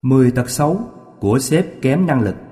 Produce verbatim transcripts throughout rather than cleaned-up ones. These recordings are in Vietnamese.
mười tật xấu của sếp kém năng lực.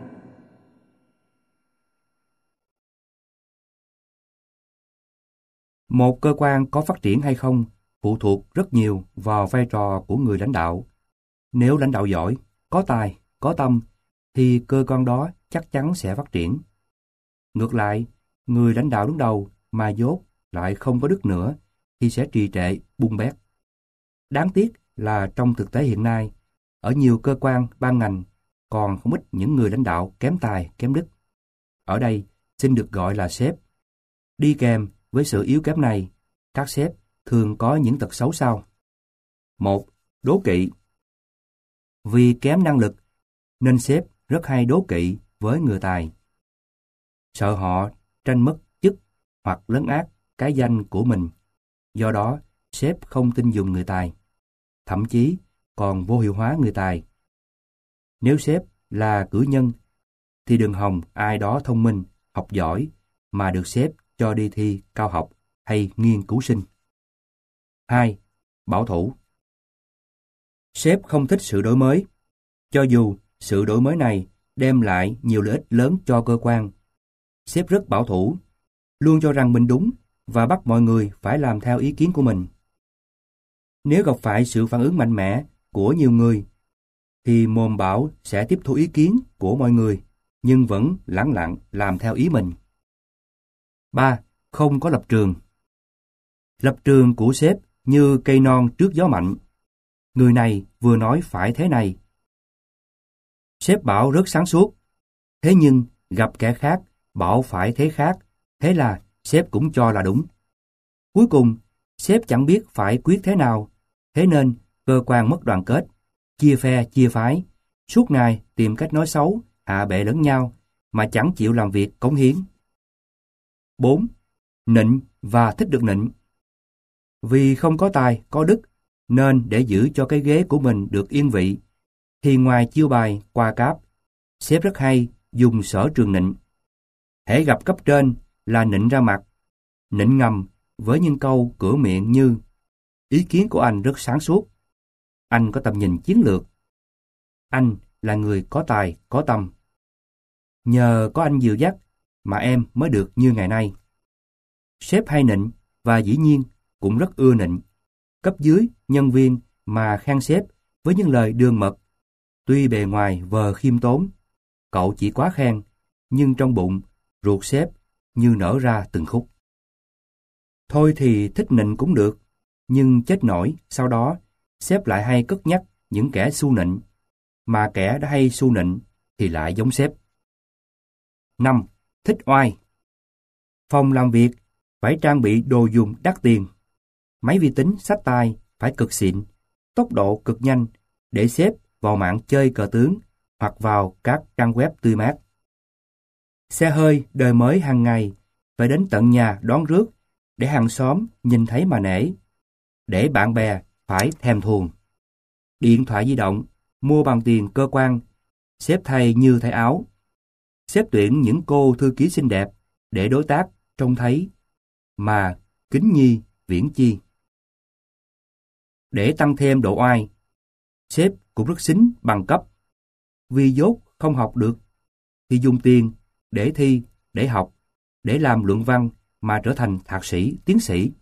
Một cơ quan có phát triển hay không phụ thuộc rất nhiều vào vai trò của người lãnh đạo. Nếu lãnh đạo giỏi, có tài, có tâm, thì cơ quan đó chắc chắn sẽ phát triển. Ngược lại, người lãnh đạo đứng đầu mà dốt lại không có đức nữa thì sẽ trì trệ, bung bét. Đáng tiếc là trong thực tế hiện nay, ở nhiều cơ quan, ban ngành, còn không ít những người lãnh đạo kém tài, kém đức. Ở đây, xin được gọi là sếp. Đi kèm với sự yếu kém này, các sếp thường có những tật xấu sau. Một, đố kỵ. Vì kém năng lực, nên sếp rất hay đố kỵ với người tài. Sợ họ tranh mất chức hoặc lấn át cái danh của mình. Do đó, sếp không tin dùng người tài. Thậm chí còn vô hiệu hóa người tài. Nếu sếp là cử nhân, thì đừng hòng ai đó thông minh, học giỏi mà được sếp cho đi thi cao học hay nghiên cứu sinh. Hai, bảo thủ. Sếp không thích sự đổi mới, cho dù sự đổi mới này đem lại nhiều lợi ích lớn cho cơ quan. Sếp rất bảo thủ, luôn cho rằng mình đúng và bắt mọi người phải làm theo ý kiến của mình. Nếu gặp phải sự phản ứng mạnh mẽ của nhiều người, thì mồm bảo sẽ tiếp thu ý kiến của mọi người, nhưng vẫn lẳng lặng làm theo ý mình. Ba, không có lập trường. Lập trường của sếp như cây non trước gió mạnh. Người này vừa nói phải thế này. Sếp bảo rất sáng suốt, thế nhưng gặp kẻ khác bảo phải thế khác, thế là sếp cũng cho là đúng. Cuối cùng, sếp chẳng biết phải quyết thế nào, thế nên cơ quan mất đoàn kết, chia phe chia phái, suốt ngày tìm cách nói xấu, hạ bệ lẫn nhau mà chẳng chịu làm việc cống hiến. Bốn, nịnh và thích được nịnh. Vì không có tài, có đức, nên để giữ cho cái ghế của mình được yên vị, thì ngoài chiêu bài, qua cáp, sếp rất hay dùng sở trường nịnh. Hễ gặp cấp trên là nịnh ra mặt, nịnh ngầm với những câu cửa miệng như: ý kiến của anh rất sáng suốt, anh có tầm nhìn chiến lược, anh là người có tài, có tâm. Nhờ có anh dìu dắt mà em mới được như ngày nay. Sếp hay nịnh và dĩ nhiên cũng rất ưa nịnh. Cấp dưới, nhân viên mà khen sếp với những lời đường mật. Tuy bề ngoài vờ khiêm tốn, cậu chỉ quá khen, nhưng trong bụng, ruột sếp như nở ra từng khúc. Thôi thì thích nịnh cũng được, nhưng chết nổi sau đó sếp lại hay cất nhắc những kẻ su nịnh, mà kẻ đã hay su nịnh thì lại giống sếp. Năm, thích oai. Phòng làm việc phải trang bị đồ dùng đắt tiền. Máy vi tính, sách tay phải cực xịn, tốc độ cực nhanh để sếp vào mạng chơi cờ tướng hoặc vào các trang web tươi mát. Xe hơi đời mới hàng ngày phải đến tận nhà đón rước để hàng xóm nhìn thấy mà nể, để bạn bè phải thèm thuồng. Điện thoại di động mua bằng tiền cơ quan, sếp thay như thay áo. Sếp tuyển những cô thư ký xinh đẹp để đối tác trông thấy mà kính nhi viễn chi. Để tăng thêm độ oai, sếp cũng rất xính bằng cấp. Vì dốt không học được thì dùng tiền để thi, để học, để làm luận văn mà trở thành thạc sĩ, tiến sĩ.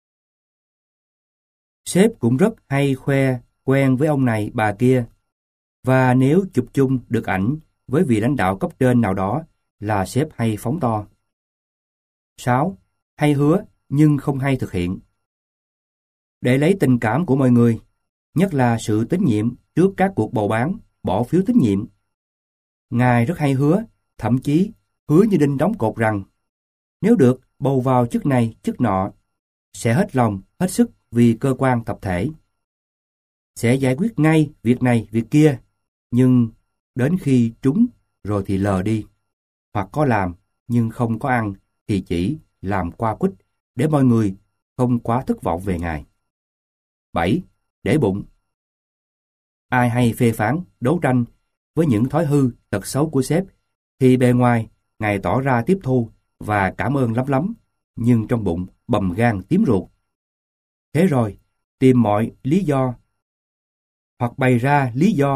Sếp cũng rất hay khoe quen với ông này bà kia, và nếu chụp chung được ảnh với vị lãnh đạo cấp trên nào đó là sếp hay phóng to. Sáu, hay hứa nhưng không hay thực hiện. Để lấy tình cảm của mọi người, nhất là sự tín nhiệm trước các cuộc bầu bán, bỏ phiếu tín nhiệm, ngài rất hay hứa, thậm chí hứa như đinh đóng cột rằng nếu được bầu vào chức này, chức nọ, sẽ hết lòng, hết sức vì cơ quan tập thể. Sẽ giải quyết ngay việc này, việc kia, nhưng đến khi trúng rồi thì lờ đi, hoặc có làm nhưng không có ăn thì chỉ làm qua quýt để mọi người không quá thất vọng về ngài. Bảy, để bụng. Ai hay phê phán, đấu tranh với những thói hư, tật xấu của sếp, thì bề ngoài ngài tỏ ra tiếp thu và cảm ơn lắm lắm, nhưng trong bụng bầm gan tím ruột. Thế rồi, tìm mọi lý do hoặc bày ra lý do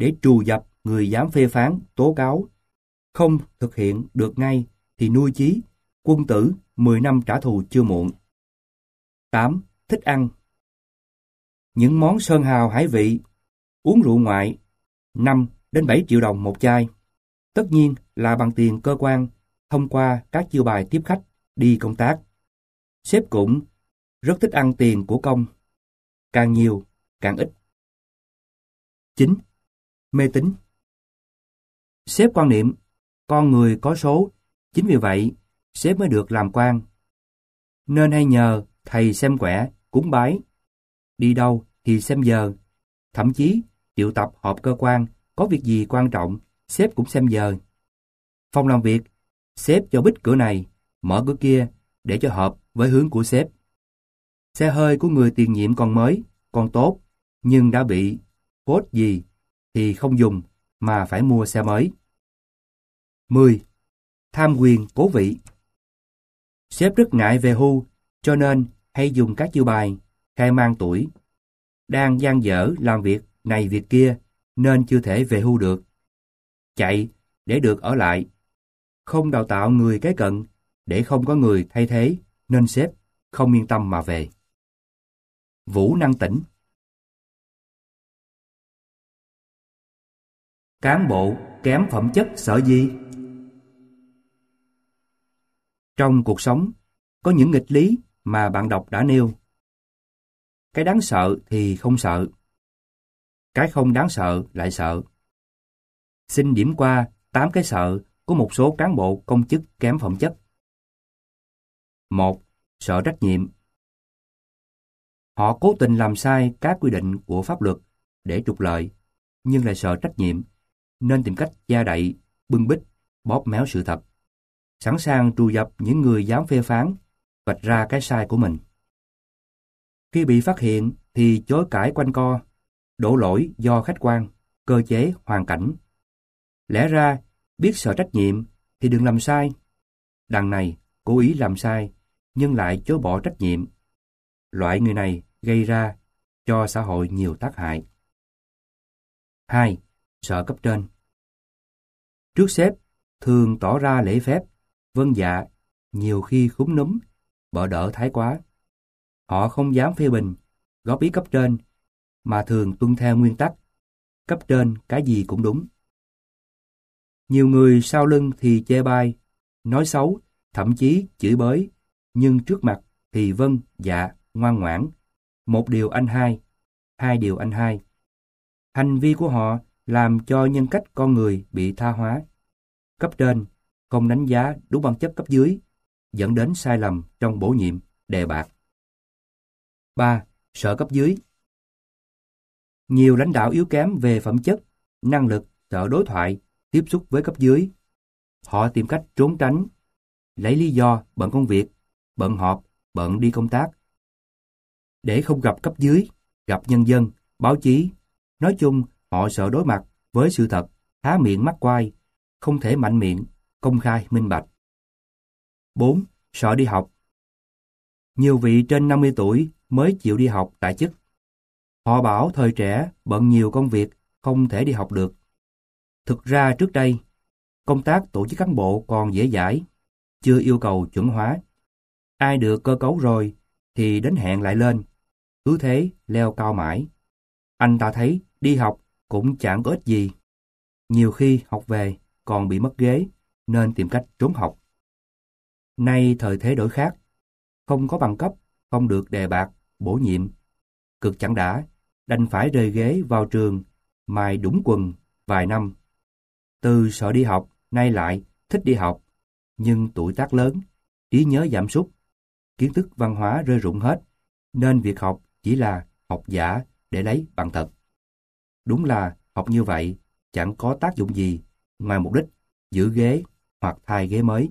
để trù dập người dám phê phán, tố cáo. Không thực hiện được ngay thì nuôi chí, quân tử mười năm trả thù chưa muộn. tám. Thích ăn. Những món sơn hào hải vị, uống rượu ngoại, năm đến bảy triệu đồng một chai. Tất nhiên là bằng tiền cơ quan, thông qua các chiêu bài tiếp khách, đi công tác. Sếp cũng rất thích ăn tiền của công, càng nhiều, càng ít. chín. Mê tín. Sếp quan niệm, con người có số, chính vì vậy, sếp mới được làm quan. Nên hay nhờ thầy xem quẻ, cúng bái. Đi đâu thì xem giờ, thậm chí triệu tập họp cơ quan, có việc gì quan trọng, sếp cũng xem giờ. Phòng làm việc, sếp cho bít cửa này, mở cửa kia để cho hợp với hướng của sếp. Xe hơi của người tiền nhiệm còn mới, còn tốt, nhưng đã bị phốt gì thì không dùng mà phải mua xe mới. mười. Tham quyền cố vị. Sếp rất ngại về hưu, cho nên hay dùng các chiêu bài khai mang tuổi. Đang dang dở làm việc này việc kia nên chưa thể về hưu được. Chạy để được ở lại. Không đào tạo người kế cận để không có người thay thế nên sếp không yên tâm mà về. Vũ năng tỉnh. Cán bộ kém phẩm chất sợ gì? Trong cuộc sống, có những nghịch lý mà bạn đọc đã nêu. Cái đáng sợ thì không sợ. Cái không đáng sợ lại sợ. Xin điểm qua tám cái sợ của một số cán bộ công chức kém phẩm chất. một. Sợ trách nhiệm. Họ cố tình làm sai các quy định của pháp luật để trục lợi, nhưng lại sợ trách nhiệm, nên tìm cách che đậy, bưng bít, bóp méo sự thật, sẵn sàng trù dập những người dám phê phán, vạch ra cái sai của mình. Khi bị phát hiện thì chối cãi quanh co, đổ lỗi do khách quan, cơ chế, hoàn cảnh. Lẽ ra, biết sợ trách nhiệm thì đừng làm sai. Đằng này, cố ý làm sai, nhưng lại chối bỏ trách nhiệm. Loại người này gây ra cho xã hội nhiều tác hại. hai. Sợ cấp trên. Trước sếp, thường tỏ ra lễ phép, vâng dạ, nhiều khi khúm núm, bợ đỡ thái quá. Họ không dám phê bình, góp ý cấp trên, mà thường tuân theo nguyên tắc, cấp trên cái gì cũng đúng. Nhiều người sau lưng thì chê bai, nói xấu, thậm chí chửi bới, nhưng trước mặt thì vâng, dạ, ngoan ngoãn. Một điều anh hai, hai điều anh hai. Hành vi của họ làm cho nhân cách con người bị tha hóa. Cấp trên không đánh giá đúng bản chất cấp dưới, dẫn đến sai lầm trong bổ nhiệm, đề bạt. ba. Sợ cấp dưới. Nhiều lãnh đạo yếu kém về phẩm chất, năng lực, sợ đối thoại, tiếp xúc với cấp dưới. Họ tìm cách trốn tránh, lấy lý do bận công việc, bận họp, bận đi công tác. Để không gặp cấp dưới, gặp nhân dân, báo chí. Nói chung, họ sợ đối mặt với sự thật, há miệng mắc quai, không thể mạnh miệng, công khai, minh bạch. bốn. Sợ đi học. Nhiều vị trên năm mươi tuổi mới chịu đi học tại chức. Họ bảo thời trẻ bận nhiều công việc, không thể đi học được. Thực ra trước đây, công tác tổ chức cán bộ còn dễ dãi, chưa yêu cầu chuẩn hóa. Ai được cơ cấu rồi thì đến hẹn lại lên, cứ thế leo cao mãi. Anh ta thấy đi học cũng chẳng có ích gì. Nhiều khi học về còn bị mất ghế, nên tìm cách trốn học. Nay thời thế đổi khác, không có bằng cấp, không được đề bạt, bổ nhiệm. Cực chẳng đã, đành phải rời ghế vào trường, mài đũng quần vài năm. Từ sợ đi học, nay lại thích đi học, nhưng tuổi tác lớn, trí nhớ giảm sút, kiến thức văn hóa rơi rụng hết, nên việc học chỉ là học giả để lấy bằng thật. Đúng là học như vậy chẳng có tác dụng gì ngoài mục đích giữ ghế hoặc thay ghế mới.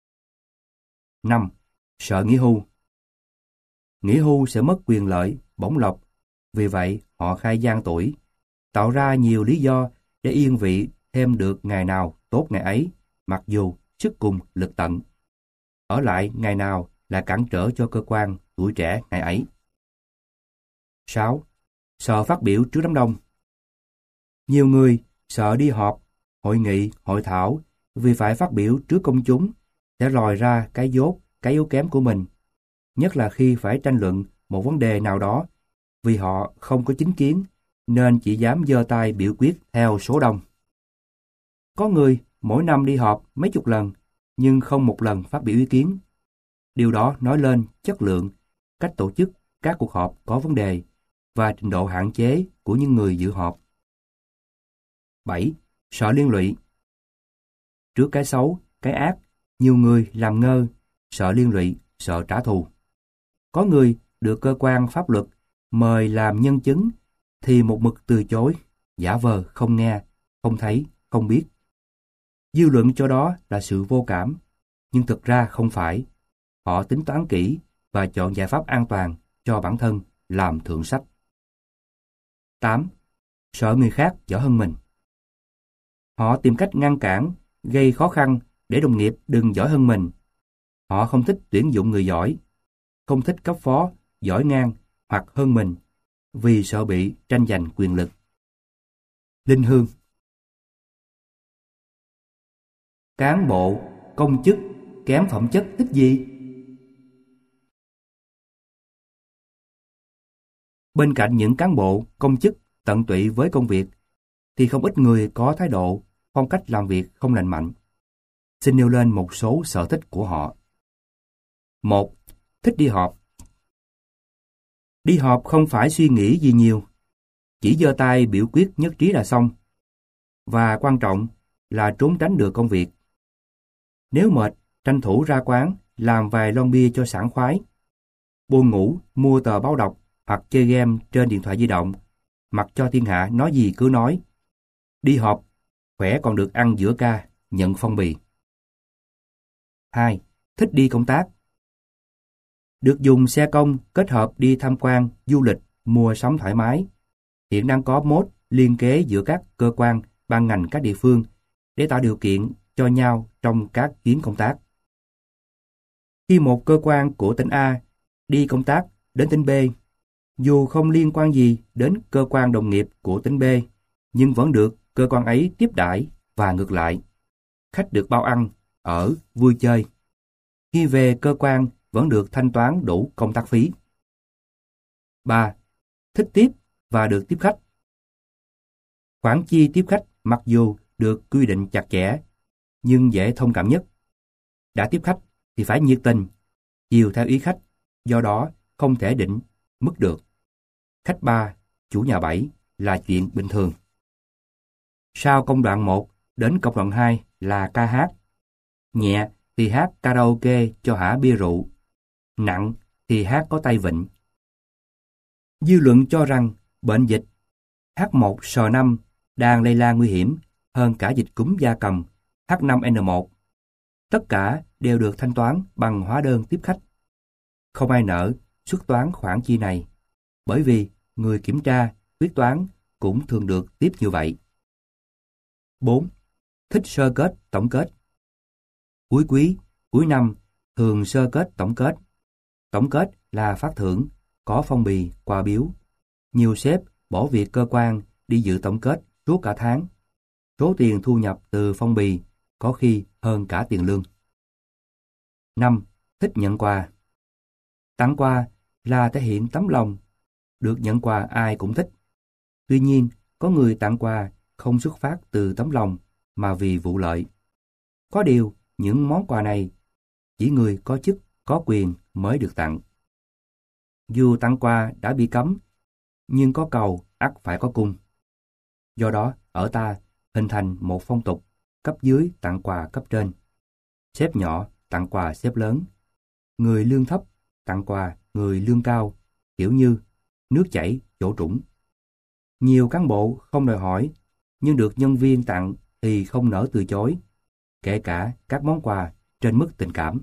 năm. Sợ nghỉ hưu. Nghỉ hưu sẽ mất quyền lợi, bổng lộc, vì vậy họ khai gian tuổi, tạo ra nhiều lý do để yên vị thêm được ngày nào tốt ngày ấy, mặc dù sức cùng lực tận. Ở lại ngày nào là cản trở cho cơ quan tuổi trẻ ngày ấy. sáu. Sợ phát biểu trước đám đông. Nhiều người sợ đi họp, hội nghị, hội thảo vì phải phát biểu trước công chúng sẽ lòi ra cái dốt, cái yếu kém của mình, nhất là khi phải tranh luận một vấn đề nào đó, vì họ không có chính kiến nên chỉ dám giơ tay biểu quyết theo số đông. Có người mỗi năm đi họp mấy chục lần nhưng không một lần phát biểu ý kiến. Điều đó nói lên chất lượng, cách tổ chức các cuộc họp có vấn đề và trình độ hạn chế của những người dự họp. bảy. Sợ liên lụy. Trước cái xấu, cái ác, nhiều người làm ngơ, sợ liên lụy, sợ trả thù. Có người được cơ quan pháp luật mời làm nhân chứng thì một mực từ chối, giả vờ không nghe, không thấy, không biết. Dư luận cho đó là sự vô cảm, nhưng thực ra không phải. Họ tính toán kỹ và chọn giải pháp an toàn cho bản thân làm thượng sách. tám. Sợ người khác giỏi hơn mình. Họ tìm cách ngăn cản, gây khó khăn để đồng nghiệp đừng giỏi hơn mình. Họ không thích tuyển dụng người giỏi, không thích cấp phó giỏi ngang hoặc hơn mình vì sợ bị tranh giành quyền lực. Linh Hương. Cán bộ, công chức kém phẩm chất tích gì? Bên cạnh những cán bộ, công chức tận tụy với công việc, thì không ít người có thái độ, phong cách làm việc không lành mạnh. Xin nêu lên một số sở thích của họ. Một. Thích đi họp. Đi họp không phải suy nghĩ gì nhiều, chỉ giơ tay biểu quyết nhất trí là xong. Và quan trọng là trốn tránh được công việc. Nếu mệt, tranh thủ ra quán, làm vài lon bia cho sảng khoái. Buồn ngủ, mua tờ báo đọc hoặc chơi game trên điện thoại di động, mặc cho thiên hạ nói gì cứ nói. Đi họp, khỏe còn được ăn giữa ca, nhận phong bì. Hai. Thích đi công tác. Được dùng xe công kết hợp đi tham quan, du lịch, mua sắm thoải mái. Hiện đang có mốt liên kế giữa các cơ quan, ban ngành các địa phương để tạo điều kiện cho nhau trong các chuyến công tác. Khi một cơ quan của tỉnh A đi công tác đến tỉnh B, dù không liên quan gì đến cơ quan đồng nghiệp của tỉnh B, nhưng vẫn được cơ quan ấy tiếp đãi và ngược lại. Khách được bao ăn, ở, vui chơi. Khi về cơ quan vẫn được thanh toán đủ công tác phí. Ba. Thích tiếp và được tiếp khách. Khoản chi tiếp khách mặc dù được quy định chặt chẽ, nhưng dễ thông cảm nhất. Đã tiếp khách thì phải nhiệt tình, chiều theo ý khách, do đó không thể định mức được. Khách ba, chủ nhà bảy là chuyện bình thường. Sau công đoạn một đến công đoạn hai là ca hát. Nhẹ thì hát karaoke cho hả bia rượu. Nặng thì hát có tay vịn. Dư luận cho rằng bệnh dịch H một S năm đang lây lan nguy hiểm hơn cả dịch cúm gia cầm H năm N một. Tất cả đều được thanh toán bằng hóa đơn tiếp khách. Không ai nỡ xuất toán khoản chi này, bởi vì người kiểm tra, quyết toán cũng thường được tiếp như vậy. Bốn. Thích sơ kết, tổng kết. Cuối quý, cuối năm thường sơ kết, tổng kết. Tổng kết là phát thưởng, có phong bì, quà biếu. Nhiều sếp bỏ việc cơ quan đi dự tổng kết suốt cả tháng. Số tiền thu nhập từ phong bì có khi hơn cả tiền lương. Năm. Thích nhận quà. Tặng quà là thể hiện tấm lòng. Được nhận quà ai cũng thích. Tuy nhiên, có người tặng quà không xuất phát từ tấm lòng mà vì vụ lợi. Có điều, những món quà này chỉ người có chức, có quyền mới được tặng. Dù tặng quà đã bị cấm, nhưng có cầu ắt phải có cung. Do đó, ở ta hình thành một phong tục cấp dưới tặng quà cấp trên. Sếp nhỏ tặng quà sếp lớn. Người lương thấp tặng quà người lương cao, kiểu như nước chảy chỗ trũng. Nhiều cán bộ không đòi hỏi, nhưng được nhân viên tặng thì không nỡ từ chối, kể cả các món quà trên mức tình cảm.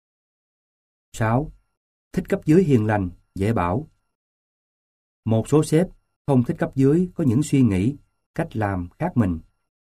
Sáu. Thích cấp dưới hiền lành, dễ bảo. Một số sếp không thích cấp dưới có những suy nghĩ, cách làm khác mình.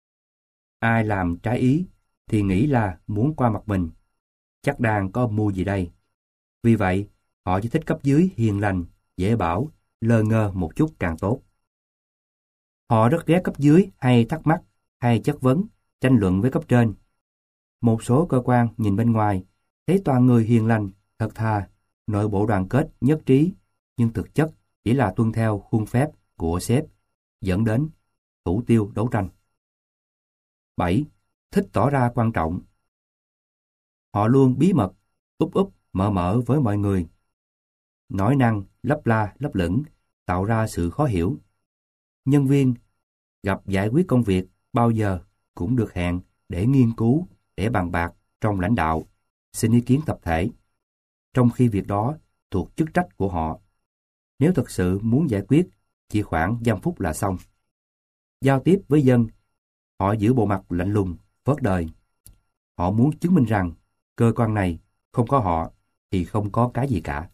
Ai làm trái ý thì nghĩ là muốn qua mặt mình. Chắc đang có âm mưu gì đây. Vì vậy, họ chỉ thích cấp dưới hiền lành, dễ bảo, lơ ngơ một chút càng tốt. Họ rất ghét cấp dưới hay thắc mắc, hay chất vấn, tranh luận với cấp trên. Một số cơ quan nhìn bên ngoài, thấy toàn người hiền lành, thật thà, nội bộ đoàn kết, nhất trí, nhưng thực chất chỉ là tuân theo khuôn phép của sếp, dẫn đến thủ tiêu đấu tranh. bảy. Thích tỏ ra quan trọng. Họ luôn bí mật, úp úp, mở mở với mọi người. Nói năng, lấp la, lấp lửng, tạo ra sự khó hiểu. Nhân viên gặp giải quyết công việc bao giờ cũng được hẹn để nghiên cứu, để bàn bạc trong lãnh đạo, xin ý kiến tập thể, trong khi việc đó thuộc chức trách của họ. Nếu thực sự muốn giải quyết, chỉ khoảng dăm phút là xong. Giao tiếp với dân, họ giữ bộ mặt lạnh lùng, phớt đời. Họ muốn chứng minh rằng cơ quan này không có họ thì không có cái gì cả.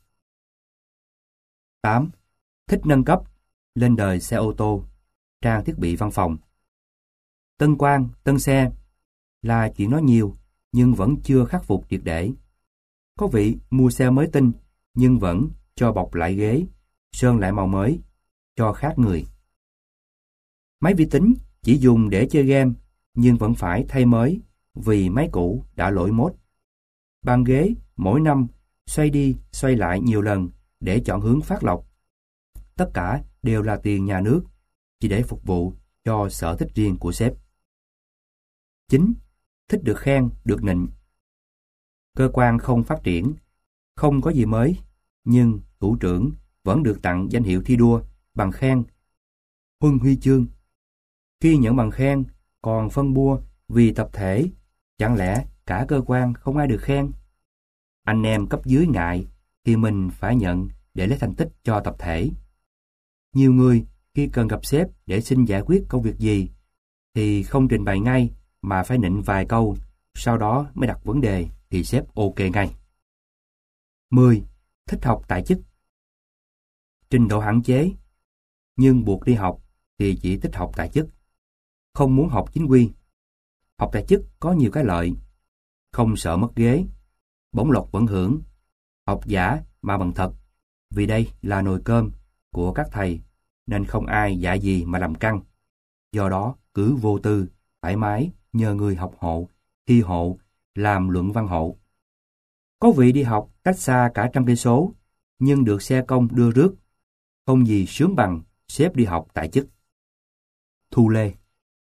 tám. Thích nâng cấp, lên đời xe ô tô, trang thiết bị văn phòng. Tân quan, tân xe là chuyện nói nhiều nhưng vẫn chưa khắc phục triệt để. Có vị mua xe mới tinh nhưng vẫn cho bọc lại ghế, sơn lại màu mới, cho khác người. Máy vi tính chỉ dùng để chơi game nhưng vẫn phải thay mới vì máy cũ đã lỗi mốt. Bàn ghế mỗi năm xoay đi xoay lại nhiều lần để chọn hướng phát lọc. Tất cả đều là tiền nhà nước, chỉ để phục vụ cho sở thích riêng của sếp. chín. Thích được khen, được nịnh. Cơ quan không phát triển, không có gì mới, nhưng thủ trưởng vẫn được tặng danh hiệu thi đua, bằng khen, huân huy chương. Khi nhận bằng khen, còn phân bua vì tập thể, chẳng lẽ cả cơ quan không ai được khen? Anh em cấp dưới ngại thì mình phải nhận để lấy thành tích cho tập thể. Nhiều người khi cần gặp sếp để xin giải quyết công việc gì thì không trình bày ngay mà phải nịnh vài câu, sau đó mới đặt vấn đề thì sếp ok ngay. mười. Thích học tại chức. Trình độ hạn chế, nhưng buộc đi học thì chỉ thích học tại chức. Không muốn học chính quy. Học tại chức có nhiều cái lợi. Không sợ mất ghế, bổng lộc vẫn hưởng. Học giả mà bằng thật, vì đây là nồi cơm của các thầy nên không ai dạy gì mà làm căng. Do đó cứ vô tư, thoải mái nhờ người học hộ, thi hộ, làm luận văn hộ. Có vị đi học cách xa cả trăm cây số, nhưng được xe công đưa rước. Không gì sướng bằng sếp đi học tại chức. Thu Lê.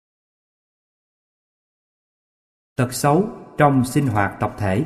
Tật xấu trong sinh hoạt tập thể.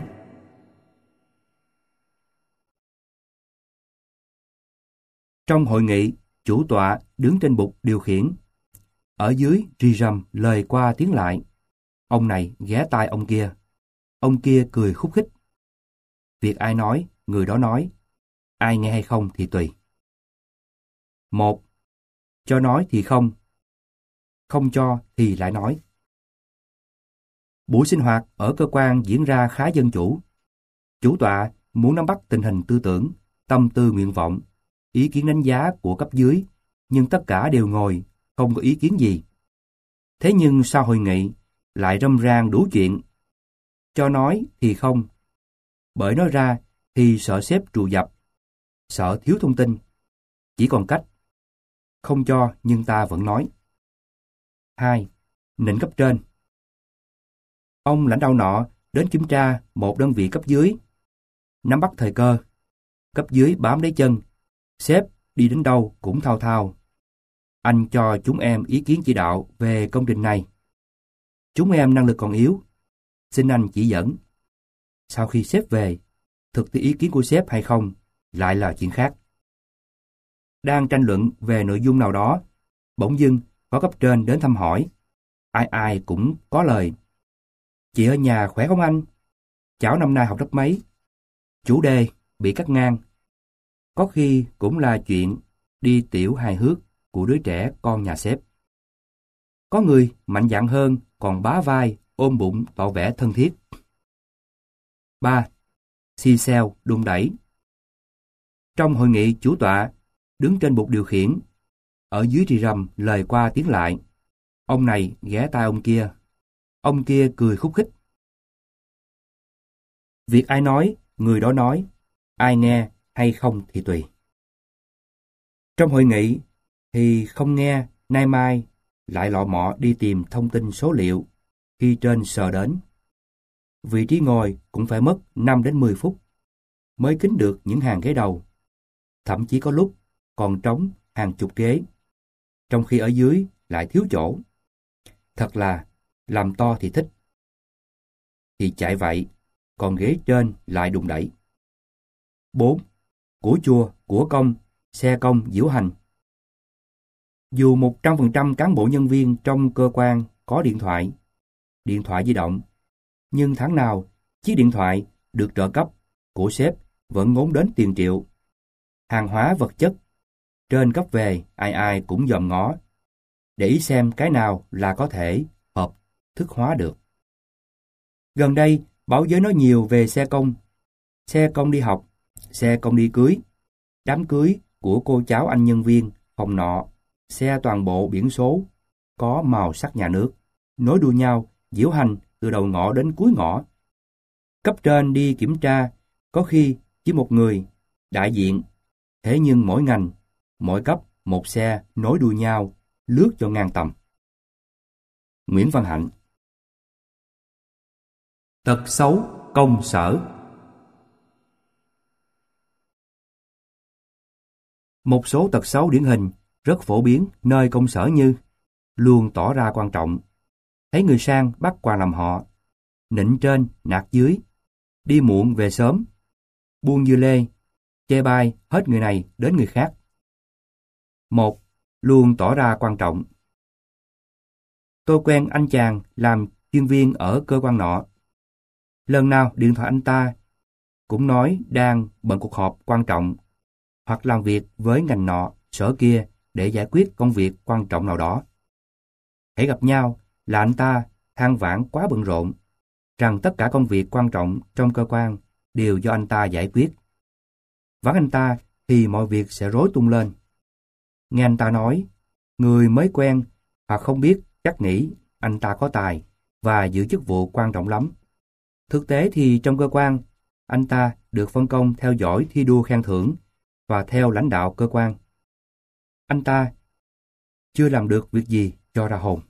Trong hội nghị, chủ tọa đứng trên bục điều khiển. Ở dưới rì rầm lời qua tiếng lại. Ông này ghé tai ông kia. Ông kia cười khúc khích. Việc ai nói, người đó nói. Ai nghe hay không thì tùy. Một. Cho nói thì không. Không cho thì lại nói. Buổi sinh hoạt ở cơ quan diễn ra khá dân chủ. Chủ tọa muốn nắm bắt tình hình tư tưởng, tâm tư nguyện vọng, ý kiến đánh giá của cấp dưới, nhưng tất cả đều ngồi, không có ý kiến gì. Thế nhưng sau hội nghị, lại râm ran đủ chuyện. Cho nói thì không. Bởi nói ra thì sợ sếp trù dập, sợ thiếu thông tin. Chỉ còn cách. Không cho nhưng ta vẫn nói. Hai. Nịnh cấp trên. Ông lãnh đạo nọ đến kiểm tra một đơn vị cấp dưới. Nắm bắt thời cơ. Cấp dưới bám lấy chân. Sếp đi đến đâu cũng thao thao. Anh cho chúng em ý kiến chỉ đạo về công trình này. Chúng em năng lực còn yếu. Xin anh chỉ dẫn. Sau khi sếp về, thực thi ý kiến của sếp hay không lại là chuyện khác. Đang tranh luận về nội dung nào đó, bỗng dưng có cấp trên đến thăm hỏi. Ai ai cũng có lời. Chị ở nhà khỏe không anh? Cháu năm nay học lớp mấy? Chủ đề bị cắt ngang. Có khi cũng là chuyện đi tiểu hài hước của đứa trẻ con nhà sếp. Có người mạnh dạn hơn còn bá vai, ôm bụng tỏ vẻ thân thiết. Ba. Xì xèo, đùn đẩy. Trong hội nghị chủ tọa, đứng trên bục điều khiển, ở dưới rì rầm lời qua tiếng lại. Ông này ghé tai ông kia. Ông kia cười khúc khích. Việc ai nói, người đó nói. Ai nghe hay không thì tùy. Trong hội nghị thì không nghe, nay mai lại lọ mọ đi tìm thông tin số liệu khi trên sờ đến. Vị trí ngồi cũng phải mất năm đến mười phút mới kín được những hàng ghế đầu. Thậm chí có lúc còn trống hàng chục ghế, trong khi ở dưới lại thiếu chỗ. Thật là làm to thì thích, thì chạy vậy, còn ghế trên lại đùn đẩy. bốn. Của chùa, của công, xe công diễu hành. Dù một trăm phần trăm cán bộ nhân viên trong cơ quan có điện thoại, điện thoại di động, nhưng tháng nào chiếc điện thoại được trợ cấp của sếp vẫn ngốn đến tiền triệu. Hàng hóa vật chất trên cấp về ai ai cũng dòm ngó, để ý xem cái nào là có thể hợp thức hóa được. Gần đây, báo giới nói nhiều về xe công, xe công đi học, xe công đi cưới, đám cưới của cô cháu anh nhân viên phòng nọ, xe toàn bộ biển số, có màu sắc nhà nước, nối đuôi nhau, diễu hành từ đầu ngõ đến cuối ngõ. Cấp trên đi kiểm tra, có khi chỉ một người, đại diện, thế nhưng mỗi ngành, mỗi cấp, một xe nối đuôi nhau, lướt cho ngang tầm. Nguyễn Văn Hạnh. Tật xấu công sở. Một số tật xấu điển hình rất phổ biến nơi công sở như luôn tỏ ra quan trọng, thấy người sang bắt quàng làm họ, nịnh trên nạt dưới, đi muộn về sớm, buông dưa lê, chê bai hết người này đến người khác. Một. Luôn tỏ ra quan trọng. Tôi quen anh chàng làm chuyên viên ở cơ quan nọ. Lần nào điện thoại anh ta cũng nói đang bận cuộc họp quan trọng hoặc làm việc với ngành nọ, sở kia để giải quyết công việc quan trọng nào đó. Hãy gặp nhau là anh ta than vãn quá bận rộn, rằng tất cả công việc quan trọng trong cơ quan đều do anh ta giải quyết. Vắng anh ta thì mọi việc sẽ rối tung lên. Nghe anh ta nói, người mới quen hoặc không biết chắc nghĩ anh ta có tài và giữ chức vụ quan trọng lắm. Thực tế thì trong cơ quan, anh ta được phân công theo dõi thi đua khen thưởng và theo lãnh đạo cơ quan. Anh ta chưa làm được việc gì cho ra hồn.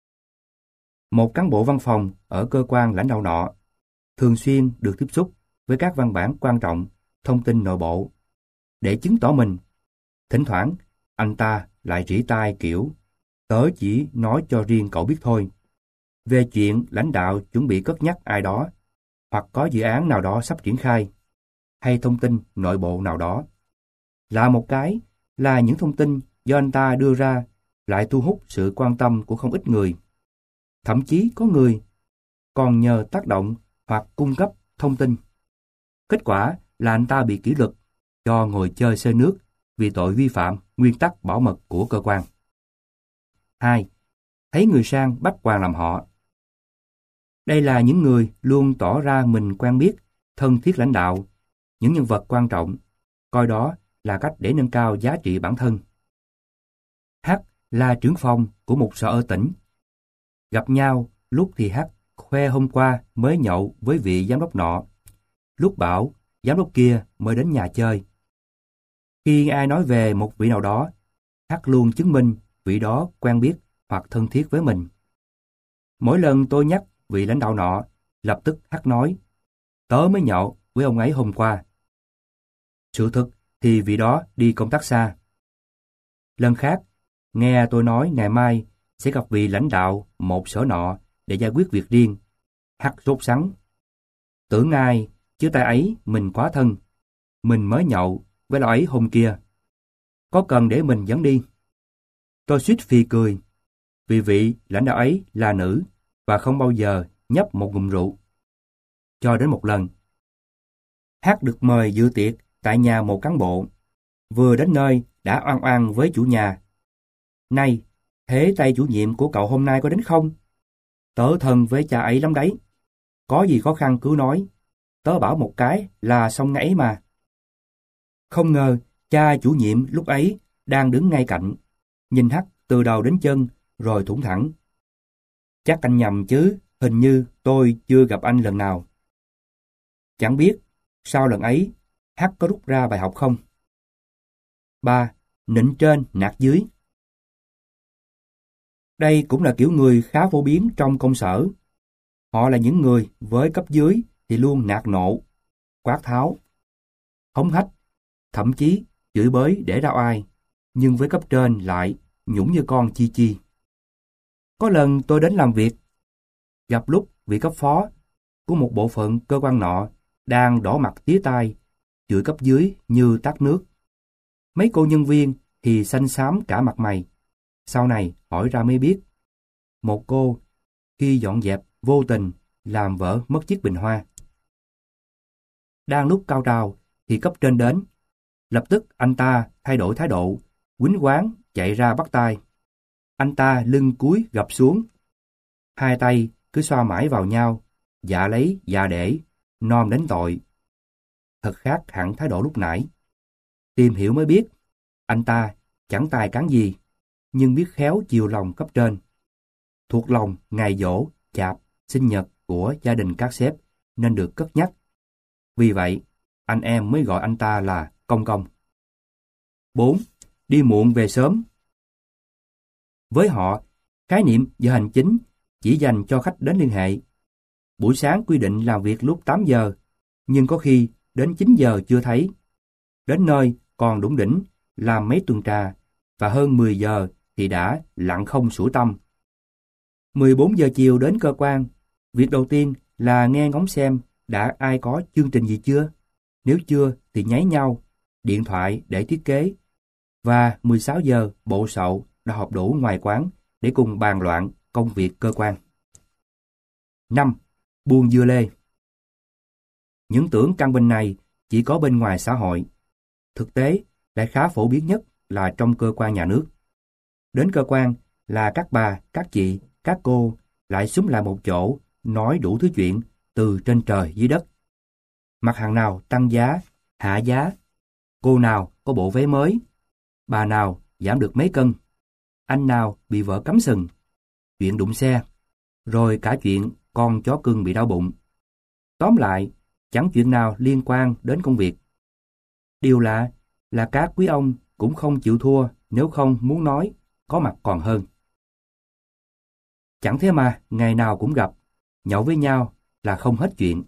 Một cán bộ văn phòng ở cơ quan lãnh đạo nọ thường xuyên được tiếp xúc với các văn bản quan trọng, thông tin nội bộ. Để chứng tỏ mình, thỉnh thoảng anh ta lại rỉ tai kiểu tớ chỉ nói cho riêng cậu biết thôi, về chuyện lãnh đạo chuẩn bị cất nhắc ai đó, hoặc có dự án nào đó sắp triển khai, hay thông tin nội bộ nào đó. Lạ một cái là những thông tin do anh ta đưa ra lại thu hút sự quan tâm của không ít người. Thậm chí có người còn nhờ tác động hoặc cung cấp thông tin. Kết quả là anh ta bị kỷ luật cho ngồi chơi xơi nước vì tội vi phạm nguyên tắc bảo mật của cơ quan. Hai. Thấy người sang bắt quàng làm họ. Đây là những người luôn tỏ ra mình quen biết, thân thiết lãnh đạo, những nhân vật quan trọng, coi đó là cách để nâng cao giá trị bản thân. H là trưởng phòng của một sở ở tỉnh. Gặp nhau, lúc thì H khoe hôm qua mới nhậu với vị giám đốc nọ, lúc bảo giám đốc kia mới đến nhà chơi. Khi ai nói về một vị nào đó, H luôn chứng minh vị đó quen biết hoặc thân thiết với mình. Mỗi lần tôi nhắc vị lãnh đạo nọ, lập tức H nói, tớ mới nhậu với ông ấy hôm qua. Sự thực thì vị đó đi công tác xa. Lần khác, nghe tôi nói ngày mai sẽ gặp vị lãnh đạo một sở nọ để giải quyết việc riêng. H sốt sắng. Tưởng ai, chứ tay ấy mình quá thân. Mình mới nhậu với lão ấy hôm kia. Có cần để mình dẫn đi? Tôi suýt phì cười, vì vị lãnh đạo ấy là nữ và không bao giờ nhấp một ngụm rượu. Cho đến một lần, H được mời dự tiệc tại nhà một cán bộ. Vừa đến nơi đã oan oan với chủ nhà. Này, thế tay chủ nhiệm của cậu hôm nay có đến không? Tớ thân với cha ấy lắm đấy. Có gì khó khăn cứ nói. Tớ bảo một cái là xong ngay mà. Không ngờ cha chủ nhiệm lúc ấy đang đứng ngay cạnh, nhìn H từ đầu đến chân rồi thủng thẳng. Chắc anh nhầm chứ, hình như tôi chưa gặp anh lần nào. Chẳng biết sau lần ấy H có rút ra bài học không? Ba. Nịnh trên nạt dưới. Đây cũng là kiểu người khá phổ biến trong công sở. Họ là những người với cấp dưới thì luôn nạt nộ, quát tháo, hống hách, thậm chí chửi bới để ra oai, nhưng với cấp trên lại nhũng như con chi chi. Có lần tôi đến làm việc, gặp lúc vị cấp phó của một bộ phận cơ quan nọ đang đỏ mặt tía tai, chửi cấp dưới như tát nước. Mấy cô nhân viên thì xanh xám cả mặt mày. Sau này hỏi ra mới biết, một cô khi dọn dẹp vô tình làm vỡ mất chiếc bình hoa. Đang lúc cao trào thì cấp trên đến. Lập tức anh ta thay đổi thái độ, quýnh quán chạy ra bắt tay. Anh ta lưng cúi gập xuống, hai tay cứ xoa mãi vào nhau, dạ lấy dạ để, nom đến tội. Thật khác hẳn thái độ lúc nãy. Tìm hiểu mới biết, anh ta chẳng tài cán gì, nhưng biết khéo chiều lòng cấp trên. Thuộc lòng ngày giỗ, chạp, sinh nhật của gia đình các sếp nên được cất nhắc. Vì vậy, anh em mới gọi anh ta là Công Công. bốn. Đi muộn về sớm. Với họ, khái niệm giờ hành chính chỉ dành cho khách đến liên hệ. Buổi sáng quy định làm việc lúc tám giờ, nhưng có khi đến chín giờ chưa thấy. Đến nơi còn đủng đỉnh làm mấy tuần trà, và hơn mười giờ thì đã lặng không sủa tâm. mười bốn giờ chiều đến cơ quan, việc đầu tiên là nghe ngóng xem đã ai có chương trình gì chưa. Nếu chưa thì nháy nhau, điện thoại để thiết kế. Và mười sáu giờ bộ sậu đã họp đủ ngoài quán để cùng bàn loạn công việc cơ quan. năm. Buôn dưa lê. Những tưởng căn bệnh này chỉ có bên ngoài xã hội. Thực tế lại khá phổ biến nhất là trong cơ quan nhà nước. Đến cơ quan là các bà, các chị, các cô lại xúm lại một chỗ, nói đủ thứ chuyện từ trên trời dưới đất. Mặt hàng nào tăng giá, hạ giá, cô nào có bộ váy mới, bà nào giảm được mấy cân, anh nào bị vợ cắm sừng, chuyện đụng xe, rồi cả chuyện con chó cưng bị đau bụng. Tóm lại, chẳng chuyện nào liên quan đến công việc. Điều lạ là các quý ông cũng không chịu thua, nếu không muốn nói, có mặt còn hơn. Chẳng thế mà, ngày nào cũng gặp, nhậu với nhau là không hết chuyện.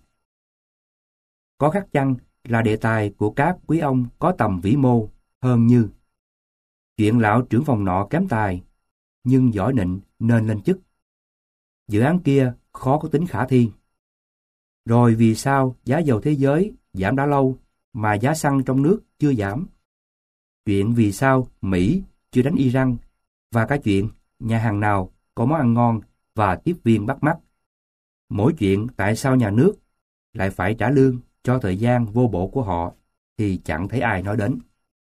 Có khác chăng là đề tài của các quý ông có tầm vĩ mô hơn như chuyện lão trưởng phòng nọ kém tài, nhưng giỏi nịnh nên lên chức. Dự án kia khó có tính khả thi. Rồi vì sao giá dầu thế giới giảm đã lâu mà giá xăng trong nước chưa giảm? Chuyện vì sao Mỹ chưa đánh Iran, và cả chuyện nhà hàng nào có món ăn ngon và tiếp viên bắt mắt. Mỗi chuyện tại sao nhà nước lại phải trả lương cho thời gian vô bổ của họ thì chẳng thấy ai nói đến.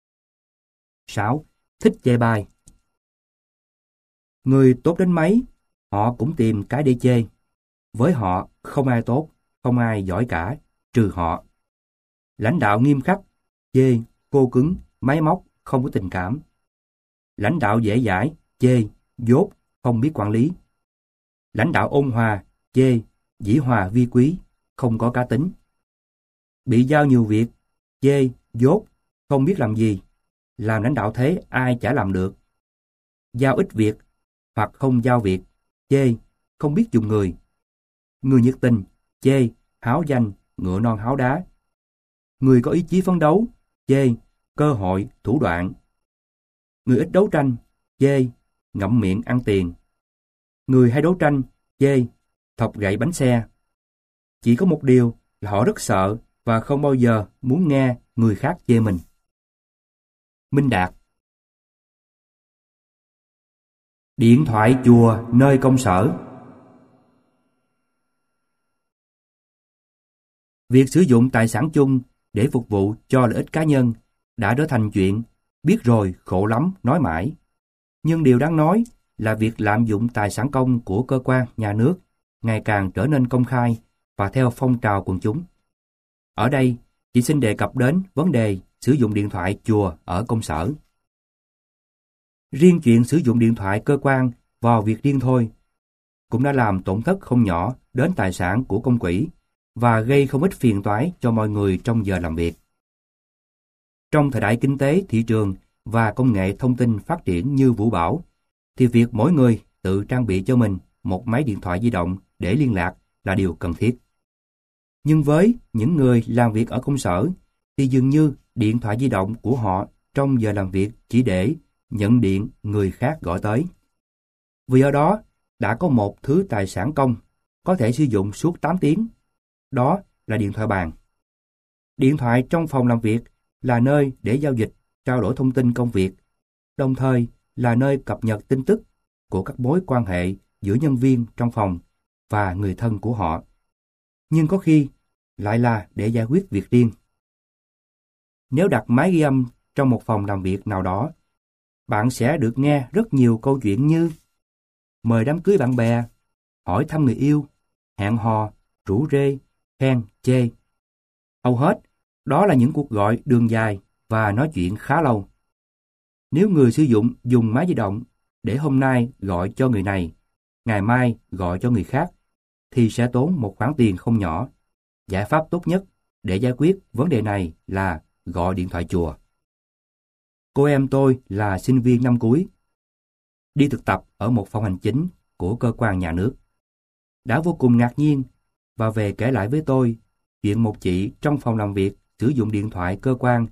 sáu. Thích chê bai. Người tốt đến mấy, họ cũng tìm cái để chê. Với họ không ai tốt, không ai giỏi cả, trừ họ. Lãnh đạo nghiêm khắc, chê, khô cứng, máy móc, không có tình cảm. Lãnh đạo dễ dãi, chê, dốt, không biết quản lý. Lãnh đạo ôn hòa, chê, dĩ hòa vi quý, không có cá tính. Bị giao nhiều việc, chê, dốt, không biết làm gì. Làm lãnh đạo thế ai chả làm được. Giao ít việc, hoặc không giao việc, chê, không biết dùng người. Người nhiệt tình, chê, háo danh, ngựa non háo đá. Người có ý chí phấn đấu, chê, cơ hội, thủ đoạn. Người ít đấu tranh, chê, ngậm miệng ăn tiền. Người hay đấu tranh, chê, thọc gậy bánh xe. Chỉ có một điều là họ rất sợ và không bao giờ muốn nghe người khác chê mình. Minh Đạt. Điện thoại chùa nơi công sở. Việc sử dụng tài sản chung để phục vụ cho lợi ích cá nhân đã trở thành chuyện biết rồi khổ lắm nói mãi. Nhưng điều đáng nói là việc lạm dụng tài sản công của cơ quan, nhà nước ngày càng trở nên công khai và theo phong trào quần chúng. Ở đây, chị xin đề cập đến vấn đề sử dụng điện thoại chùa ở công sở. Riêng chuyện sử dụng điện thoại cơ quan vào việc riêng thôi cũng đã làm tổn thất không nhỏ đến tài sản của công quỹ và gây không ít phiền toái cho mọi người trong giờ làm việc. Trong thời đại kinh tế, thị trường và công nghệ thông tin phát triển như vũ bão, thì việc mỗi người tự trang bị cho mình một máy điện thoại di động để liên lạc là điều cần thiết. Nhưng với những người làm việc ở công sở thì dường như điện thoại di động của họ trong giờ làm việc chỉ để nhận điện người khác gọi tới. Vì ở đó đã có một thứ tài sản công có thể sử dụng suốt tám tiếng, đó là điện thoại bàn. Điện thoại trong phòng làm việc là nơi để giao dịch, trao đổi thông tin công việc, đồng thời là nơi cập nhật tin tức của các mối quan hệ giữa nhân viên trong phòng và người thân của họ. Nhưng có khi lại là để giải quyết việc riêng. Nếu đặt máy ghi âm trong một phòng làm việc nào đó, bạn sẽ được nghe rất nhiều câu chuyện như mời đám cưới bạn bè, hỏi thăm người yêu, hẹn hò, rủ rê, khen, chê. Hầu hết, đó là những cuộc gọi đường dài và nói chuyện khá lâu. Nếu người sử dụng dùng máy di động để hôm nay gọi cho người này, ngày mai gọi cho người khác, thì sẽ tốn một khoản tiền không nhỏ. Giải pháp tốt nhất để giải quyết vấn đề này là gọi điện thoại chùa. Cô em tôi là sinh viên năm cuối, đi thực tập ở một phòng hành chính của cơ quan nhà nước. Đã vô cùng ngạc nhiên và về kể lại với tôi chuyện một chị trong phòng làm việc sử dụng điện thoại cơ quan.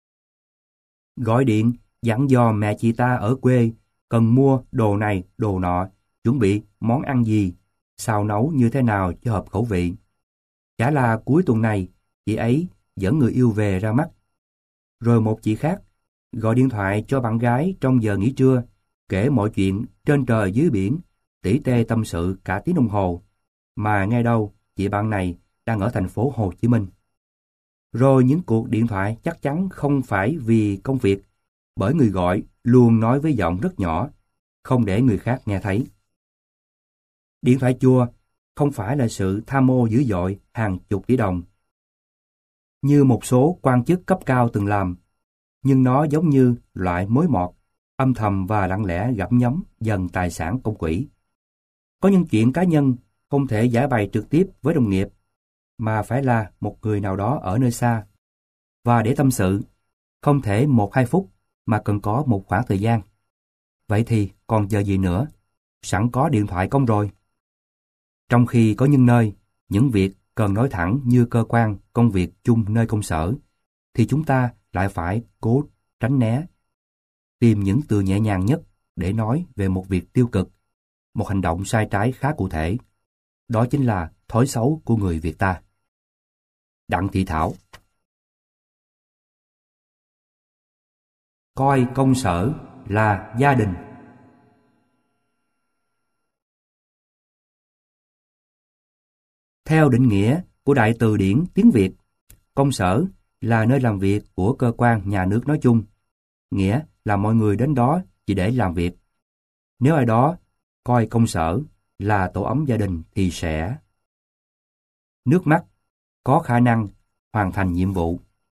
Gọi điện dặn dò mẹ chị ta ở quê cần mua đồ này, đồ nọ, chuẩn bị món ăn gì, xào nấu như thế nào cho hợp khẩu vị. Chả là cuối tuần này, chị ấy dẫn người yêu về ra mắt. Rồi một chị khác gọi điện thoại cho bạn gái trong giờ nghỉ trưa, kể mọi chuyện trên trời dưới biển, tỉ tê tâm sự cả tiếng đồng hồ, mà nghe đâu chị bạn này đang ở thành phố Hồ Chí Minh. Rồi những cuộc điện thoại chắc chắn không phải vì công việc, bởi người gọi luôn nói với giọng rất nhỏ, không để người khác nghe thấy. Điện thoại chùa không phải là sự tham mô dữ dội hàng chục tỷ đồng, như một số quan chức cấp cao từng làm, nhưng nó giống như loại mối mọt, âm thầm và lặng lẽ gặm nhấm dần tài sản công quỹ. Có những chuyện cá nhân không thể giải bày trực tiếp với đồng nghiệp, mà phải là một người nào đó ở nơi xa. Và để tâm sự, không thể một hai phút mà cần có một khoảng thời gian. Vậy thì còn chờ gì nữa, sẵn có điện thoại công rồi. Trong khi có những nơi, những việc cần nói thẳng như cơ quan, công việc chung nơi công sở, thì chúng ta lại phải cố tránh né, tìm những từ nhẹ nhàng nhất để nói về một việc tiêu cực, một hành động sai trái khá cụ thể. Đó chính là thói xấu của người Việt ta. Đặng Thị Thảo. Coi công sở là gia đình. Theo định nghĩa của Đại từ điển tiếng Việt, công sở là nơi làm việc của cơ quan nhà nước nói chung, nghĩa là mọi người đến đó chỉ để làm việc. Nếu ai đó coi công sở là tổ ấm gia đình thì sẽ nước mắt, có khả năng hoàn thành nhiệm vụ.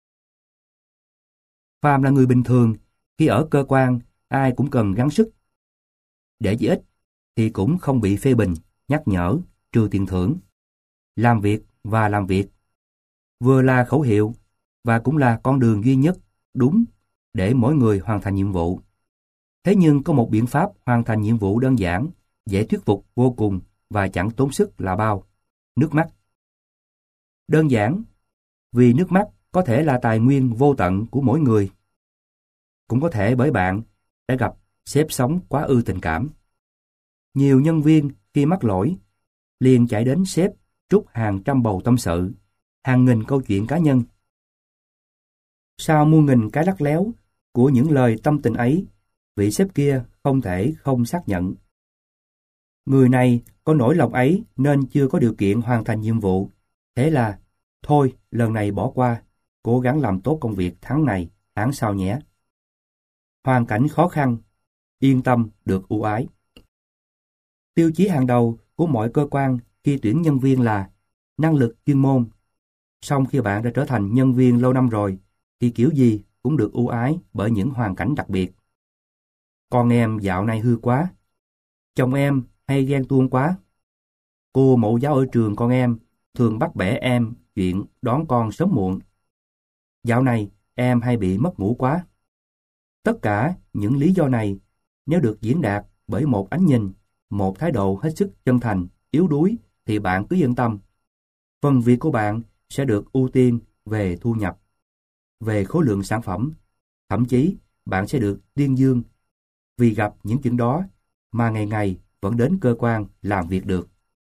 Phàm là người bình thường, khi ở cơ quan, ai cũng cần gắng sức. Để chí ít thì cũng không bị phê bình, nhắc nhở, trừ tiền thưởng. Làm việc và làm việc vừa là khẩu hiệu và cũng là con đường duy nhất đúng để mỗi người hoàn thành nhiệm vụ. Thế nhưng có một biện pháp hoàn thành nhiệm vụ đơn giản, dễ thuyết phục vô cùng và chẳng tốn sức là bao: nước mắt. Đơn giản vì nước mắt có thể là tài nguyên vô tận của mỗi người. Cũng có thể bởi bạn đã gặp sếp sống quá ư tình cảm. Nhiều nhân viên khi mắc lỗi liền chạy đến sếp trút hàng trăm bầu tâm sự, hàng nghìn câu chuyện cá nhân. Sau muôn nghìn cái lắt léo của những lời tâm tình ấy, vị sếp kia không thể không xác nhận. Người này có nỗi lòng ấy nên chưa có điều kiện hoàn thành nhiệm vụ. Thế là, thôi lần này bỏ qua, cố gắng làm tốt công việc tháng này, tháng sau nhé. Hoàn cảnh khó khăn, yên tâm được ưu ái. Tiêu chí hàng đầu của mọi cơ quan khi tuyển nhân viên là năng lực chuyên môn. Song khi bạn đã trở thành nhân viên lâu năm rồi, thì kiểu gì cũng được ưu ái bởi những hoàn cảnh đặc biệt. Con em dạo này hư quá. Chồng em hay ghen tuông quá. Cô mẫu giáo ở trường con em thường bắt bẻ em chuyện đón con sớm muộn. Dạo này em hay bị mất ngủ quá. Tất cả những lý do này, nếu được diễn đạt bởi một ánh nhìn, một thái độ hết sức chân thành, yếu đuối thì bạn cứ yên tâm. Phần việc của bạn sẽ được ưu tiên về thu nhập, về khối lượng sản phẩm, thậm chí bạn sẽ được tuyên dương vì gặp những chuyện đó mà ngày ngày vẫn đến cơ quan làm việc được.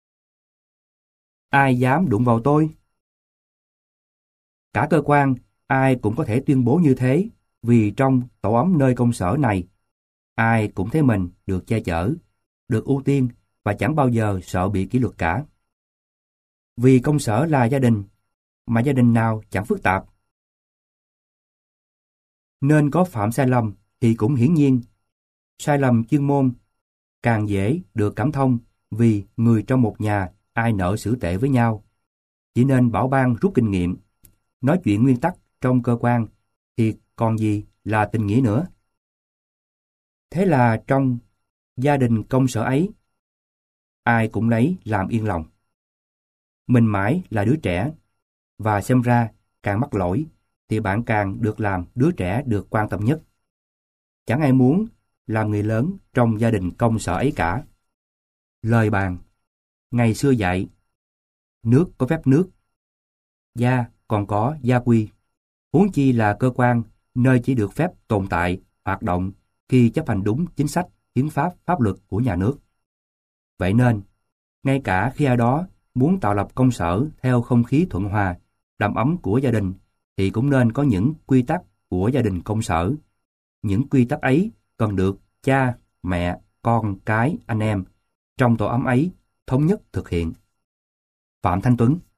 Ai dám đụng vào tôi? Cả cơ quan, ai cũng có thể tuyên bố như thế, vì trong tổ ấm nơi công sở này, ai cũng thấy mình được che chở, được ưu tiên và chẳng bao giờ sợ bị kỷ luật cả. Vì công sở là gia đình, mà gia đình nào chẳng phức tạp. Nên có phạm sai lầm thì cũng hiển nhiên. Sai lầm chuyên môn càng dễ được cảm thông vì người trong một nhà ai nỡ xử tệ với nhau. Chỉ nên bảo ban rút kinh nghiệm, nói chuyện nguyên tắc trong cơ quan thì còn gì là tình nghĩa nữa. Thế là trong gia đình công sở ấy, ai cũng lấy làm yên lòng. Mình mãi là đứa trẻ, và xem ra càng mắc lỗi thì bạn càng được làm đứa trẻ được quan tâm nhất. Chẳng ai muốn làm người lớn trong gia đình công sở ấy cả. Lời bàn ngày xưa dạy, nước có phép nước, gia còn có gia quy, huống chi là cơ quan nơi chỉ được phép tồn tại, hoạt động khi chấp hành đúng chính sách, hiến pháp, pháp luật của nhà nước. Vậy nên, ngay cả khi ai đó muốn tạo lập công sở theo không khí thuận hòa, đầm ấm của gia đình, thì cũng nên có những quy tắc của gia đình công sở. Những quy tắc ấy cần được cha, mẹ, con, cái, anh em trong tổ ấm ấy thống nhất thực hiện. Phạm Thanh Tuấn.